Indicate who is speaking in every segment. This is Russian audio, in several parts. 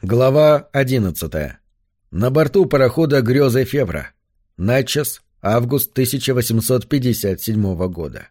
Speaker 1: Глава 11. На борту парохода «Грёзы Февра». Натчес, август 1857 года.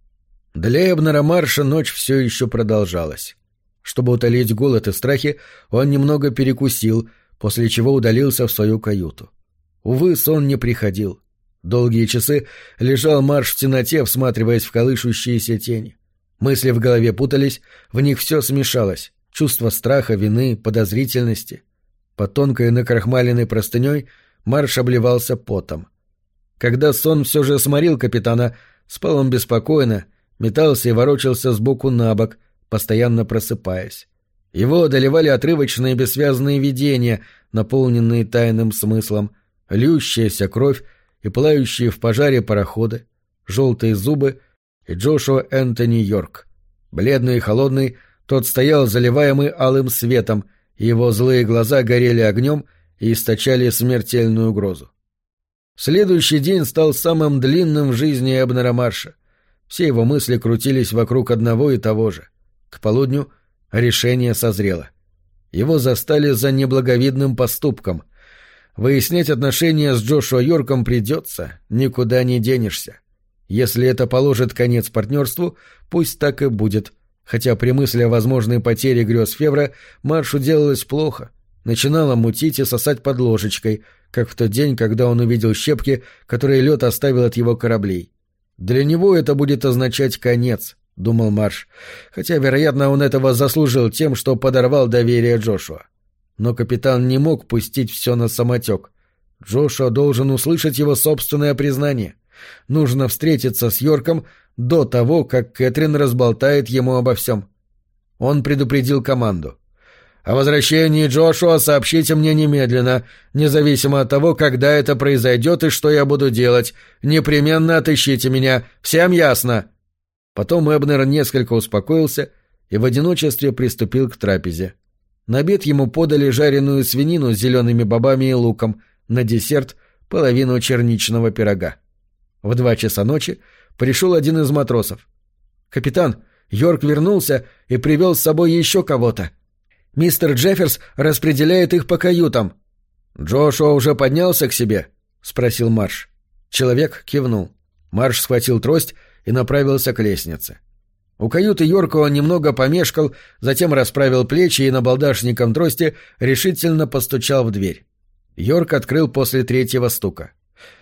Speaker 1: Для Эбнера Марша ночь все еще продолжалась. Чтобы утолить голод и страхи, он немного перекусил, после чего удалился в свою каюту. Увы, сон не приходил. Долгие часы лежал Марш в темноте, всматриваясь в колышущиеся тени. Мысли в голове путались, в них все смешалось. Чувство страха, вины, подозрительности. Под тонкой накрахмаленной простыней Марш обливался потом. Когда сон все же сморил капитана, спал он беспокойно, метался и ворочался сбоку на бок, постоянно просыпаясь. Его одолевали отрывочные бессвязные видения, наполненные тайным смыслом, льющаяся кровь и пылающие в пожаре пароходы, желтые зубы и Джошуа Энтони Йорк. Бледный и холодный, тот стоял, заливаемый алым светом, и его злые глаза горели огнем и источали смертельную угрозу. Следующий день стал самым длинным в жизни Эбнера Марша. Все его мысли крутились вокруг одного и того же. К полудню решение созрело. Его застали за неблаговидным поступком. Выяснять отношения с Джошуа Йорком придется, никуда не денешься. Если это положит конец партнерству, пусть так и будет. Хотя при мысли о возможной потере грез Февра Маршу делалось плохо. Начинало мутить и сосать под ложечкой, как в тот день, когда он увидел щепки, которые лед оставил от его кораблей. «Для него это будет означать конец», — думал Марш, хотя, вероятно, он этого заслужил тем, что подорвал доверие Джошуа. Но капитан не мог пустить все на самотек. Джошуа должен услышать его собственное признание. Нужно встретиться с Йорком до того, как Кэтрин разболтает ему обо всем. Он предупредил команду. «О возвращении Джошуа сообщите мне немедленно, независимо от того, когда это произойдет и что я буду делать. Непременно отыщите меня. Всем ясно?» Потом Эбнер несколько успокоился и в одиночестве приступил к трапезе. На обед ему подали жареную свинину с зелеными бобами и луком, на десерт — половину черничного пирога. В 2 часа ночи пришел один из матросов. «Капитан, Йорк вернулся и привел с собой еще кого-то. Мистер Джефферс распределяет их по каютам». «Джошуа уже поднялся к себе?» — спросил Марш. Человек кивнул. Марш схватил трость и направился к лестнице. У каюты Йорка он немного помешкал, затем расправил плечи и набалдашником трости решительно постучал в дверь. Йорк открыл после 3-го стука.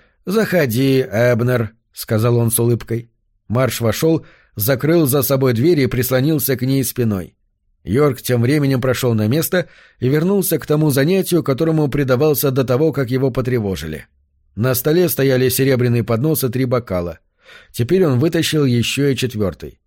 Speaker 1: «Заходи, Эбнер», — сказал он с улыбкой. Марш вошел, закрыл за собой дверь и прислонился к ней спиной. Йорк тем временем прошел на место и вернулся к тому занятию, которому предавался до того, как его потревожили. На столе стояли серебряный поднос и 3 бокала. Теперь он вытащил еще и 4-й.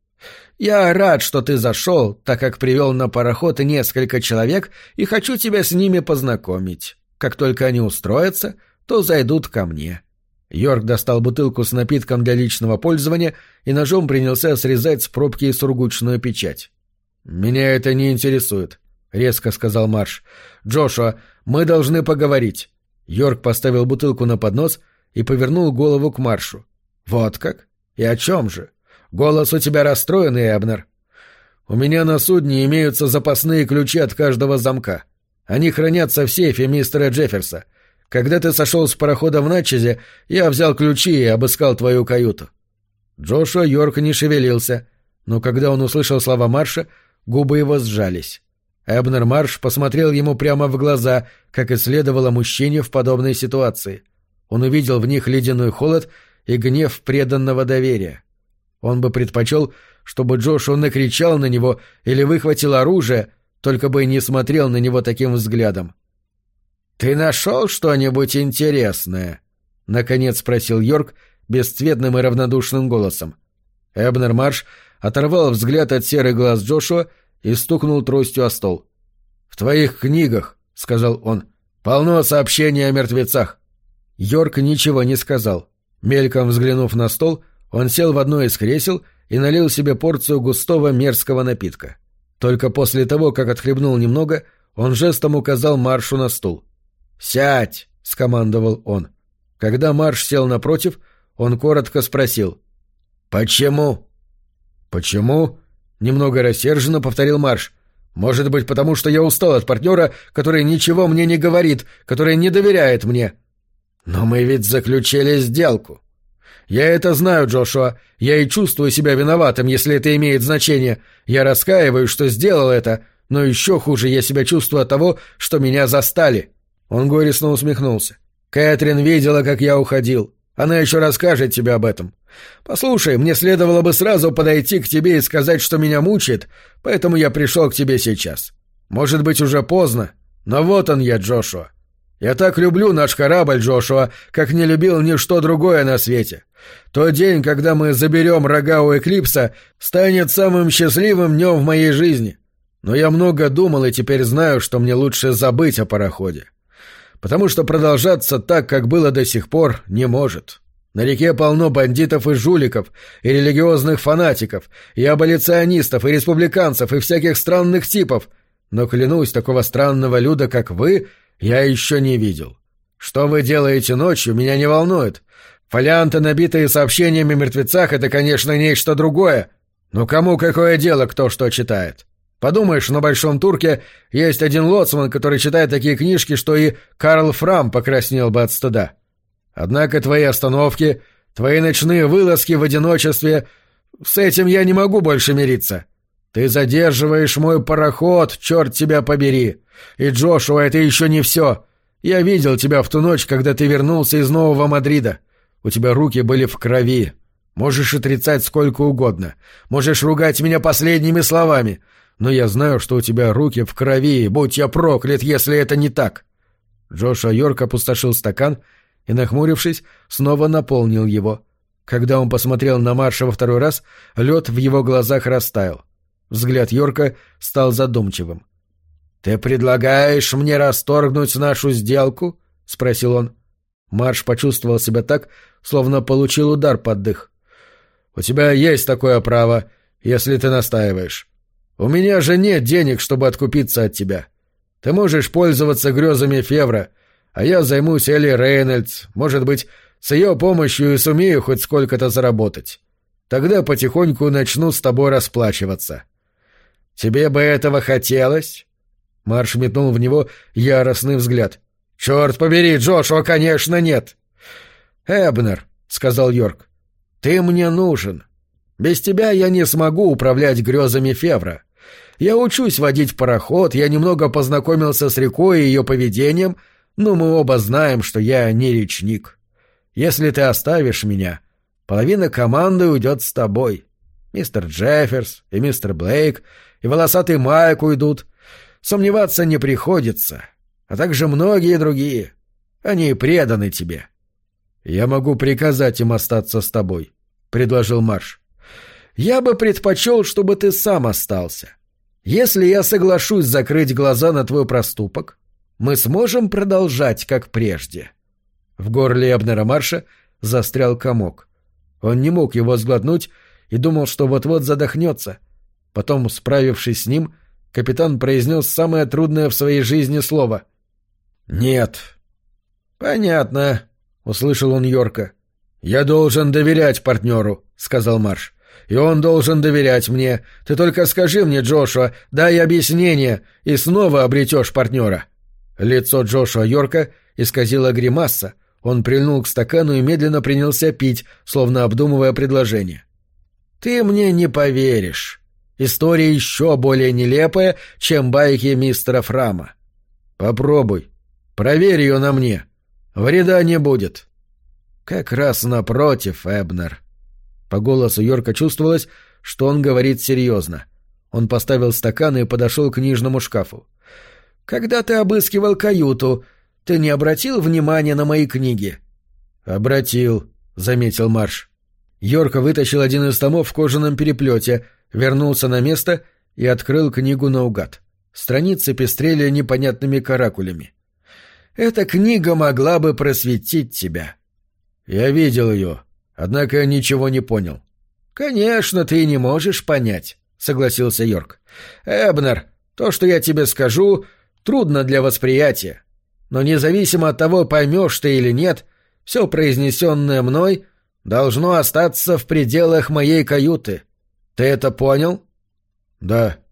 Speaker 1: «Я рад, что ты зашел, так как привел на пароход несколько человек и хочу тебя с ними познакомить. Как только они устроятся, то зайдут ко мне». Йорк достал бутылку с напитком для личного пользования и ножом принялся срезать с пробки сургучную печать. «Меня это не интересует», — резко сказал Марш. «Джошуа, мы должны поговорить». Йорк поставил бутылку на поднос и повернул голову к Маршу. «Вот как? И о чем же? Голос у тебя расстроенный, Эбнер». «У меня на судне имеются запасные ключи от каждого замка. Они хранятся в сейфе мистера Джефферса. Когда ты сошел с парохода в Натчезе, я взял ключи и обыскал твою каюту». Джошуа Йорк не шевелился, но когда он услышал слова Марша, губы его сжались. Эбнер Марш посмотрел ему прямо в глаза, как и следовало мужчине в подобной ситуации. Он увидел в них ледяной холод и гнев преданного доверия. Он бы предпочел, чтобы Джошуа накричал на него или выхватил оружие, только бы не смотрел на него таким взглядом. «Ты нашел что-нибудь интересное?» — наконец спросил Йорк бесцветным и равнодушным голосом. Эбнер Марш оторвал взгляд от серых глаз Джошуа и стукнул тростью о стол. «В твоих книгах, — сказал он, — полно сообщений о мертвецах». Йорк ничего не сказал. Мельком взглянув на стол, он сел в одно из кресел и налил себе порцию густого мерзкого напитка. Только после того, как отхлебнул немного, он жестом указал Маршу на стул. «Сядь!» — скомандовал он. Когда Марш сел напротив, он коротко спросил. «Почему?» «Почему?» — немного рассерженно повторил Марш. Может быть, потому что я устал от партнера, который ничего мне не говорит, который не доверяет мне. Но мы ведь заключили сделку. Я это знаю, Джошуа. Я и чувствую себя виноватым, если это имеет значение. Я раскаиваюсь, что сделал это, но еще хуже я себя чувствую от того, что меня застали. Он горестно усмехнулся. Кэтрин видела, как я уходил. Она еще расскажет тебе об этом. Послушай, мне следовало бы сразу подойти к тебе и сказать, что меня мучает, поэтому я пришел к тебе сейчас. Может быть, уже поздно, но вот он я, Джошуа. Я так люблю наш корабль, Джошуа, как не любил ничто другое на свете. Тот день, когда мы заберем рога у Эклипса, станет самым счастливым днем в моей жизни. Но я много думал и теперь знаю, что мне лучше забыть о пароходе. Потому что продолжаться так, как было до сих пор, не может. На реке полно бандитов и жуликов, и религиозных фанатиков, и аболиционистов, и республиканцев, и всяких странных типов. Но, клянусь, такого странного люда, как вы, я еще не видел. Что вы делаете ночью, меня не волнует. Фолианты, набитые сообщениями о мертвецах, — это, конечно, нечто другое. Но кому какое дело, кто что читает? Подумаешь, на Большом Турке есть один лоцман, который читает такие книжки, что и Карл Фрам покраснел бы от стыда. Однако твои остановки, твои ночные вылазки в одиночестве — с этим я не могу больше мириться. Ты задерживаешь мой пароход, черт тебя побери. И, Джошуа, это еще не все. Я видел тебя в ту ночь, когда ты вернулся из Нового Мадрида. У тебя руки были в крови. Можешь отрицать сколько угодно. Можешь ругать меня последними словами. Но я знаю, что у тебя руки в крови, будь я проклят, если это не так. Джошуа Йорк опустошил стакан и, нахмурившись, снова наполнил его. Когда он посмотрел на Марша во второй раз, лед в его глазах растаял. Взгляд Йорка стал задумчивым. «Ты предлагаешь мне расторгнуть нашу сделку?» — спросил он. Марш почувствовал себя так, словно получил удар под дых. «У тебя есть такое право, если ты настаиваешь. У меня же нет денег, чтобы откупиться от тебя. Ты можешь пользоваться грезами Февра, а я займусь Элли Рейнольдс, может быть, с ее помощью и сумею хоть сколько-то заработать. Тогда потихоньку начну с тобой расплачиваться. Тебе бы этого хотелось?» Марш метнул в него яростный взгляд. «Черт побери, Джошуа, конечно, нет!» «Эбнер», — сказал Йорк, — «ты мне нужен. Без тебя я не смогу управлять грезами Февра. Я учусь водить пароход, я немного познакомился с рекой и ее поведением, но мы оба знаем, что я не речник. Если ты оставишь меня, половина команды уйдет с тобой. Мистер Джефферс и мистер Блейк и волосатый Майк уйдут. Сомневаться не приходится, а также многие другие. Они преданы тебе». «Я могу приказать им остаться с тобой», — предложил Марш. «Я бы предпочел, чтобы ты сам остался. Если я соглашусь закрыть глаза на твой проступок, мы сможем продолжать, как прежде». В горле Эбнера Марша застрял комок. Он не мог его сглотнуть и думал, что вот-вот задохнется. Потом, справившись с ним, капитан произнес самое трудное в своей жизни слово. «Нет». «Понятно», — услышал он Йорка. «Я должен доверять партнеру», — сказал Марш. «И он должен доверять мне. Ты только скажи мне, Джошуа, дай объяснение, и снова обретешь партнера». Лицо Джошуа Йорка исказило гримаса. Он прильнул к стакану и медленно принялся пить, словно обдумывая предложение. «Ты мне не поверишь. История еще более нелепая, чем байки мистера Фрама. Попробуй. Проверь ее на мне. Вреда не будет». «Как раз напротив, Эбнер». По голосу Йорка чувствовалось, что он говорит серьезно. Он поставил стакан и подошел к книжному шкафу. «Когда ты обыскивал каюту, ты не обратил внимания на мои книги?» «Обратил», — заметил Марш. Йорка вытащил один из томов в кожаном переплете, вернулся на место и открыл книгу наугад. Страницы пестрели непонятными каракулями. «Эта книга могла бы просветить тебя». «Я видел ее, однако ничего не понял». «Конечно, ты не можешь понять», — согласился Йорк. «Эбнер, то, что я тебе скажу, трудно для восприятия. Но независимо от того, поймешь ты или нет, все произнесенное мной должно остаться в пределах моей каюты. Ты это понял?» «Да».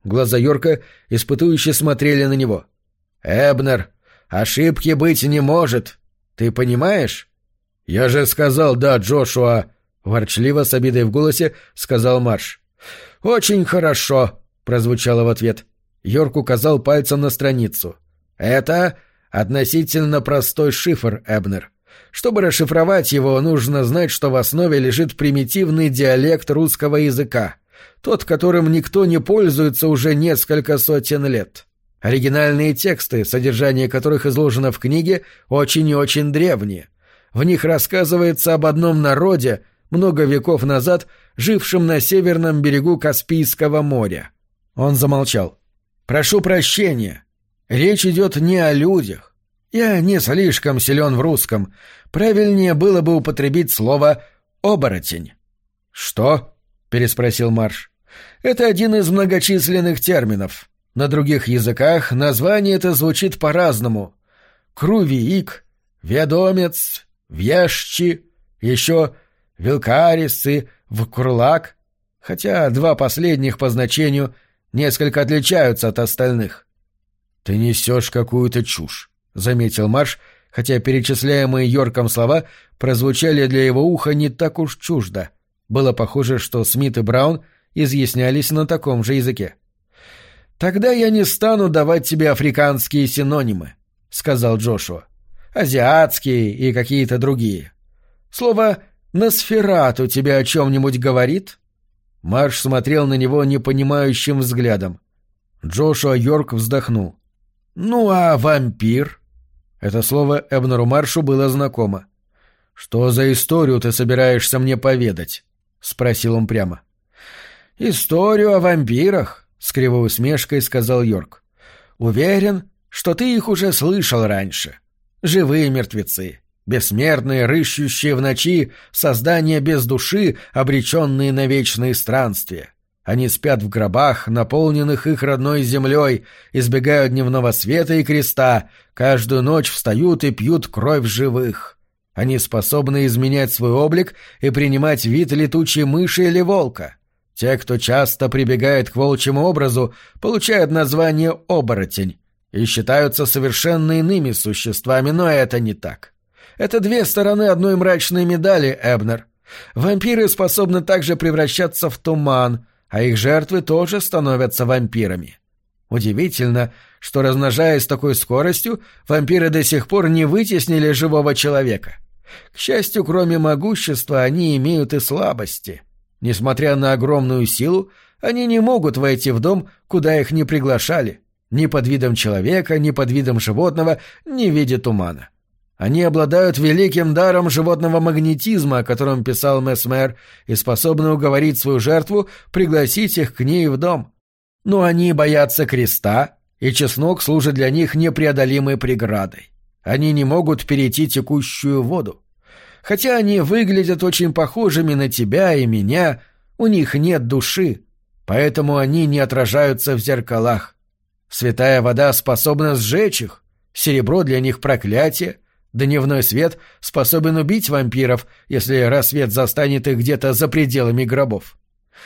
Speaker 1: Глаза Йорка испытующе смотрели на него. «Эбнер, ошибки быть не может. Ты понимаешь?» «Я же сказал «да», Джошуа», — ворчливо с обидой в голосе сказал Марш. «Очень хорошо», — прозвучало в ответ. Йорк указал пальцем на страницу. «Это относительно простой шифр, Эбнер. Чтобы расшифровать его, нужно знать, что в основе лежит примитивный диалект русского языка, тот, которым никто не пользуется уже несколько сотен лет. Оригинальные тексты, содержание которых изложено в книге, очень и очень древние. В них рассказывается об одном народе, много веков назад жившем на северном берегу Каспийского моря». Он замолчал. «Прошу прощения. Речь идет не о людях. Я не слишком силен в русском. Правильнее было бы употребить слово «оборотень». «Что?» — переспросил Марш. «Это один из многочисленных терминов. На других языках название это звучит по-разному. Крувиик, ведомец, вещи, еще вилкарис и вкурлак, хотя два последних по значению несколько отличаются от остальных». «Ты несешь какую-то чушь», — заметил Марш, хотя перечисляемые Йорком слова прозвучали для его уха не так уж чуждо. Было похоже, что Смит и Браун изъяснялись на таком же языке. «Тогда я не стану давать тебе африканские синонимы», — сказал Джошуа. «Азиатские и какие-то другие. Слово «носферату» тебе о чем-нибудь говорит?» Марш смотрел на него непонимающим взглядом. Джошуа Йорк вздохнул. «Ну а вампир?» Это слово Эбнеру Маршу было знакомо. «Что за историю ты собираешься мне поведать?» — спросил он прямо. «Историю о вампирах», — с кривой усмешкой сказал Йорк. «Уверен, что ты их уже слышал раньше. Живые мертвецы, бессмертные, рыщущие в ночи, создания без души, обреченные на вечные странствия. Они спят в гробах, наполненных их родной землей, избегают дневного света и креста, каждую ночь встают и пьют кровь живых. Они способны изменять свой облик и принимать вид летучей мыши или волка. Те, кто часто прибегает к волчьему образу, получают название «оборотень» и считаются совершенно иными существами, но это не так. Это две стороны одной мрачной медали, Эбнер. Вампиры способны также превращаться в туман, а их жертвы тоже становятся вампирами. Удивительно, что, размножаясь с такой скоростью, вампиры до сих пор не вытеснили живого человека. К счастью, кроме могущества, они имеют и слабости. Несмотря на огромную силу, они не могут войти в дом, куда их не приглашали, ни под видом человека, ни под видом животного, ни в виде тумана. Они обладают великим даром животного магнетизма, о котором писал Месмер, и способны уговорить свою жертву пригласить их к ней в дом. Но они боятся креста, и чеснок служит для них непреодолимой преградой. Они не могут перейти текущую воду. Хотя они выглядят очень похожими на тебя и меня, у них нет души, поэтому они не отражаются в зеркалах. Святая вода способна сжечь их, серебро для них проклятие, дневной свет способен убить вампиров, если рассвет застанет их где-то за пределами гробов.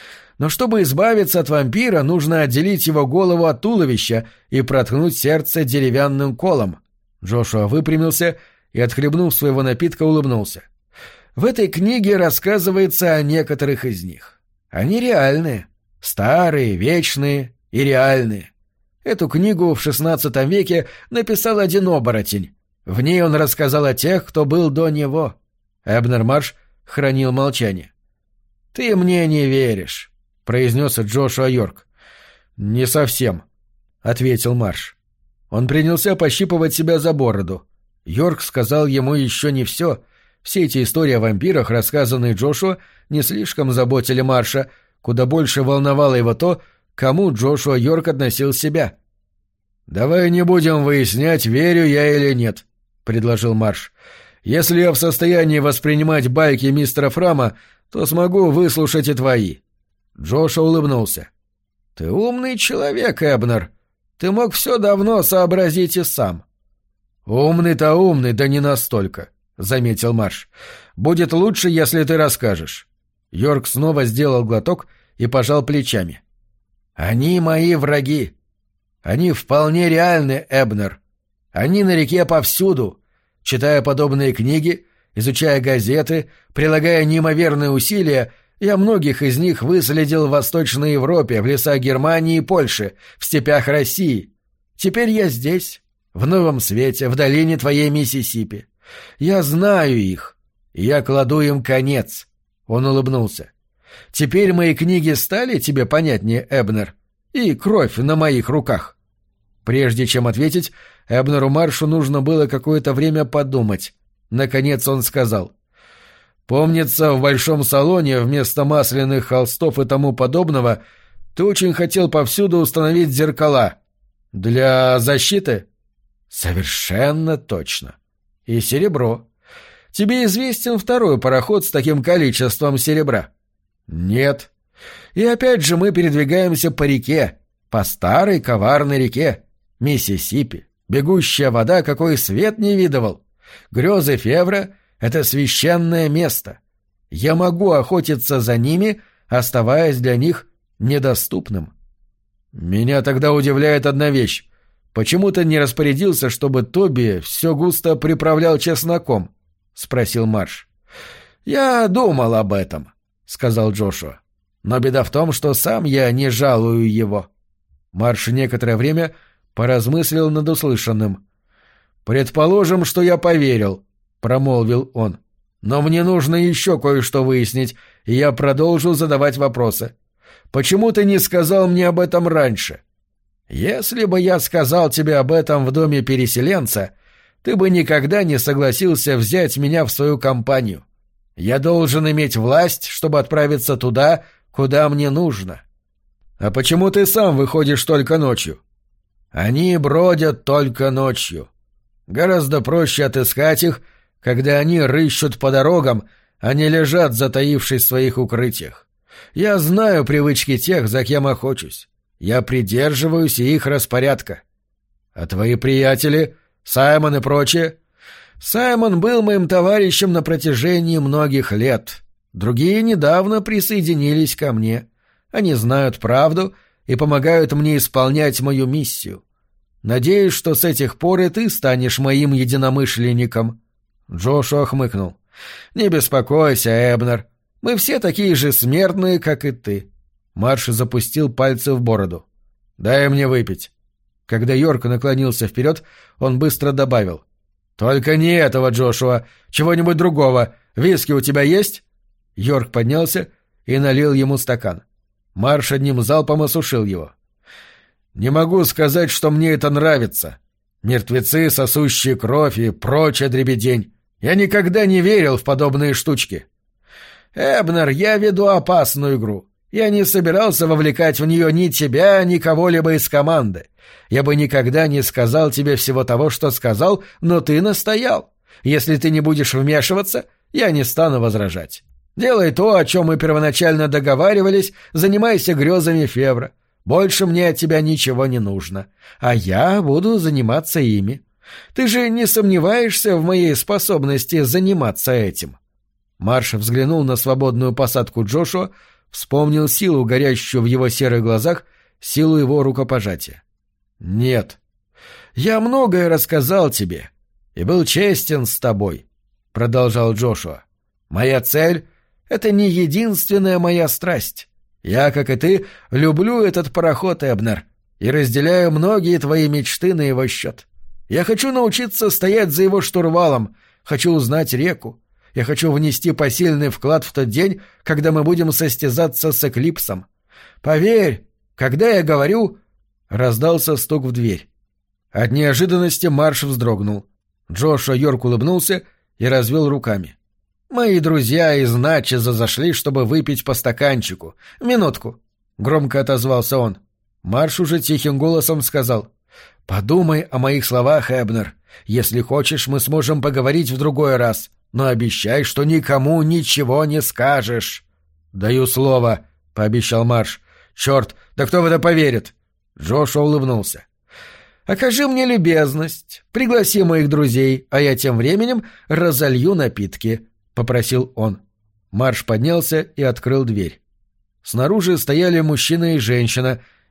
Speaker 1: Но чтобы избавиться от вампира, нужно отделить его голову от туловища и проткнуть сердце деревянным колом. Джошуа выпрямился и, отхлебнув своего напитка, улыбнулся. В этой книге рассказывается о некоторых из них. Они реальные, старые, вечные и реальные. Эту книгу в XVI веке написал один оборотень. В ней он рассказал о тех, кто был до него. Эбнер Марш хранил молчание. «Ты мне не веришь», — произнес Джошуа Йорк. «Не совсем», — ответил Марш. Он принялся пощипывать себя за бороду. Йорк сказал ему еще не все. Все эти истории о вампирах, рассказанные Джошуа, не слишком заботили Марша, куда больше волновало его то, к кому Джошуа Йорк относил себя. «Давай не будем выяснять, верю я или нет», — предложил Марш. «Если я в состоянии воспринимать байки мистера Фрама, то смогу выслушать и твои». Джошуа улыбнулся. «Ты умный человек, Эбнер. Ты мог все давно сообразить и сам». «Умный-то умный, да не настолько», — заметил Марш. «Будет лучше, если ты расскажешь». Йорк снова сделал глоток и пожал плечами. Они мои враги. Они вполне реальны, Эбнер. Они на реке повсюду. Читая подобные книги, изучая газеты, прилагая неимоверные усилия, я многих из них выследил в Восточной Европе, в лесах Германии и Польши, в степях России. Теперь я здесь, в новом свете, в долине твоей Миссисипи. Я знаю их, и я кладу им конец. Он улыбнулся. Теперь мои книги стали тебе понятнее, Эбнер? И кровь на моих руках. Прежде чем ответить, Эбнеру Маршу нужно было какое-то время подумать. Наконец он сказал: «Помнится, в большом салоне вместо масляных холстов и тому подобного ты очень хотел повсюду установить зеркала. Для защиты?» «Совершенно точно. И серебро. Тебе известен второй пароход с таким количеством серебра?» «Нет. И опять же мы передвигаемся по реке, по старой коварной реке. Миссисипи, бегущая вода, какой свет не видывал. Грезы Февра — это священное место. Я могу охотиться за ними, оставаясь для них недоступным». «Меня тогда удивляет одна вещь. Почему ты не распорядился, чтобы Тоби все густо приправлял чесноком?» — спросил Марш. «Я думал об этом», — сказал Джошуа. «Но беда в том, что сам я не жалую его». Марш некоторое время поразмыслил над услышанным. «Предположим, что я поверил», — промолвил он. «Но мне нужно еще кое-что выяснить, и я продолжу задавать вопросы. Почему ты не сказал мне об этом раньше? Если бы я сказал тебе об этом в доме переселенца, ты бы никогда не согласился взять меня в свою компанию. Я должен иметь власть, чтобы отправиться туда, куда мне нужно». «А почему ты сам выходишь только ночью?» «Они бродят только ночью. Гораздо проще отыскать их, когда они рыщут по дорогам, а не лежат, затаившись в своих укрытиях. Я знаю привычки тех, за кем охочусь. Я придерживаюсь их распорядка. А твои приятели, Саймон и прочие? Саймон был моим товарищем на протяжении многих лет. Другие недавно присоединились ко мне. Они знают правду и помогают мне исполнять мою миссию. Надеюсь, что с этих пор и ты станешь моим единомышленником». Джошуа хмыкнул. «Не беспокойся, Эбнер. Мы все такие же смертные, как и ты». Марш запустил пальцы в бороду. «Дай мне выпить». Когда Йорк наклонился вперед, он быстро добавил: «Только не этого, Джошуа. Чего-нибудь другого. Виски у тебя есть?» Йорк поднялся и налил ему стакан. Марш одним залпом осушил его. «Не могу сказать, что мне это нравится. Мертвецы, сосущие кровь и прочая дребедень. Я никогда не верил в подобные штучки». «Эбнер, я веду опасную игру. Я не собирался вовлекать в нее ни тебя, ни кого-либо из команды. Я бы никогда не сказал тебе всего того, что сказал, но ты настоял. Если ты не будешь вмешиваться, я не стану возражать. Делай то, о чем мы первоначально договаривались, занимайся грезами Февра. Больше мне от тебя ничего не нужно, а я буду заниматься ими. Ты же не сомневаешься в моей способности заниматься этим?» Марш взглянул на свободную посадку Джошуа, вспомнил силу, горящую в его серых глазах, силу его рукопожатия. «Нет. Я многое рассказал тебе и был честен с тобой», — продолжал Джошуа. «Моя цель — это не единственная моя страсть. Я, как и ты, люблю этот пароход, Эбнер, и разделяю многие твои мечты на его счет. Я хочу научиться стоять за его штурвалом, хочу узнать реку. Я хочу внести посильный вклад в тот день, когда мы будем состязаться с Эклипсом. Поверь, когда я говорю...» Раздался стук в дверь. От неожиданности Марш вздрогнул. Джошуа Йорк улыбнулся и развел руками. «Мои друзья из Натчеза зашли, чтобы выпить по стаканчику. Минутку!» — громко отозвался он. Марш уже тихим голосом сказал: «Подумай о моих словах, Эбнер. Если хочешь, мы сможем поговорить в другой раз, но обещай, что никому ничего не скажешь». «Даю слово», — пообещал Марш. «Черт, да кто в это поверит?» Джошуа улыбнулся. «Окажи мне любезность, пригласи моих друзей, а я тем временем разолью напитки», — попросил он. Марш поднялся и открыл дверь. Снаружи стояли мужчина и женщина,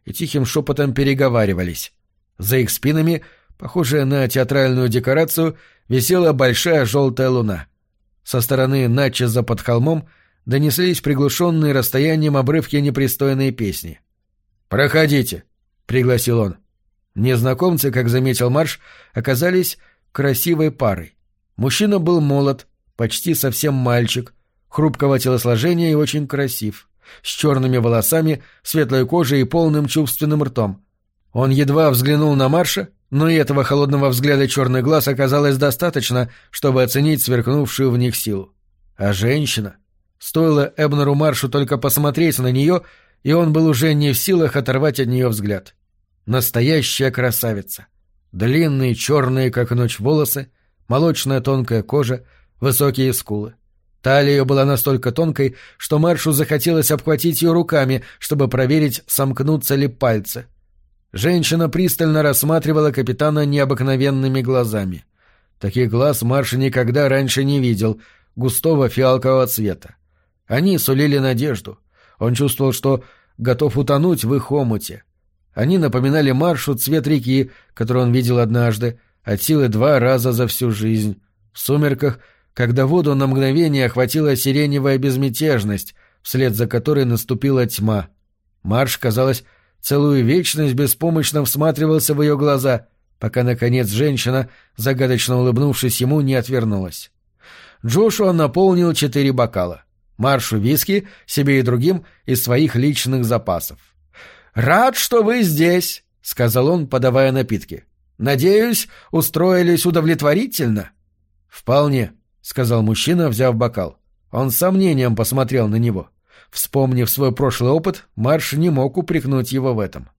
Speaker 1: и тихим шепотом переговаривались. За их спинами, похожая на театральную декорацию, висела большая желтая луна. Со стороны Натчеза под холмом донеслись приглушенные расстоянием обрывки непристойной песни. «Проходите», — пригласил он. Незнакомцы, как заметил Марш, оказались красивой парой. Мужчина был молод, почти совсем мальчик, хрупкого телосложения и очень красив, с черными волосами, светлой кожей и полным чувственным ртом. Он едва взглянул на Марша, но и этого холодного взгляда черных глаз оказалось достаточно, чтобы оценить сверкнувшую в них силу. А женщина... Стоило Эбнеру Маршу только посмотреть на нее, и он был уже не в силах оторвать от нее взгляд. Настоящая красавица. Длинные, черные, как ночь, волосы, молочная тонкая кожа, высокие скулы. Талия ее была настолько тонкой, что Маршу захотелось обхватить ее руками, чтобы проверить, сомкнутся ли пальцы. Женщина пристально рассматривала капитана необыкновенными глазами. Таких глаз Марш никогда раньше не видел, густого фиалкового цвета. Они сулили надежду. Он чувствовал, что готов утонуть в их омуте. Они напоминали Маршу цвет реки, который он видел однажды, от силы 2 раза за всю жизнь. В сумерках, когда воду на мгновение охватила сиреневая безмятежность, вслед за которой наступила тьма. Марш, казалось, целую вечность беспомощно всматривался в ее глаза, пока, наконец, женщина, загадочно улыбнувшись ему, не отвернулась. Джошуа наполнил 4 бокала. Маршу виски, себе и другим, из своих личных запасов. «Рад, что вы здесь», — сказал он, подавая напитки. «Надеюсь, устроились удовлетворительно?» «Вполне», — сказал мужчина, взяв бокал. Он с сомнением посмотрел на него. Вспомнив свой прошлый опыт, Марш не мог упрекнуть его в этом.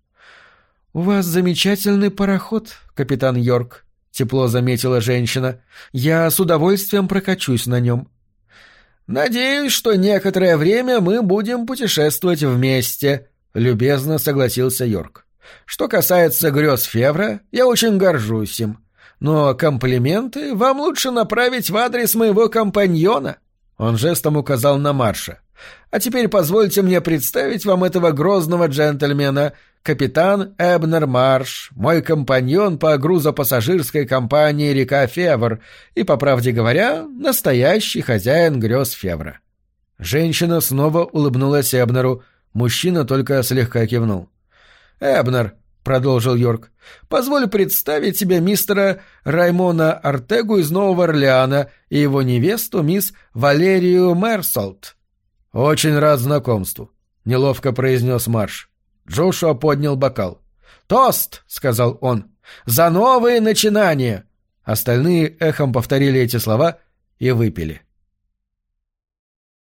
Speaker 1: «У вас замечательный пароход, капитан Йорк», — тепло заметила женщина. «Я с удовольствием прокачусь на нем». «Надеюсь, что некоторое время мы будем путешествовать вместе», — любезно согласился Йорк. «Что касается грез Февра, я очень горжусь им. Но комплименты вам лучше направить в адрес моего компаньона». Он жестом указал на Марша. «А теперь позвольте мне представить вам этого грозного джентльмена, капитан Эбнер Марш, мой компаньон по грузопассажирской компании «Река Февр» и, по правде говоря, настоящий хозяин грез Февра». Женщина снова улыбнулась Эбнеру, мужчина только слегка кивнул. «Эбнер», — продолжил Йорк, — «позволь представить тебе мистера Раймона Артегу из Нового Орлеана и его невесту мисс Валерию Мерсолт». «Очень рад знакомству», — неловко произнес Марш. Джошуа поднял бокал. «Тост!» — сказал он. «За новые начинания!» Остальные эхом повторили эти слова и выпили.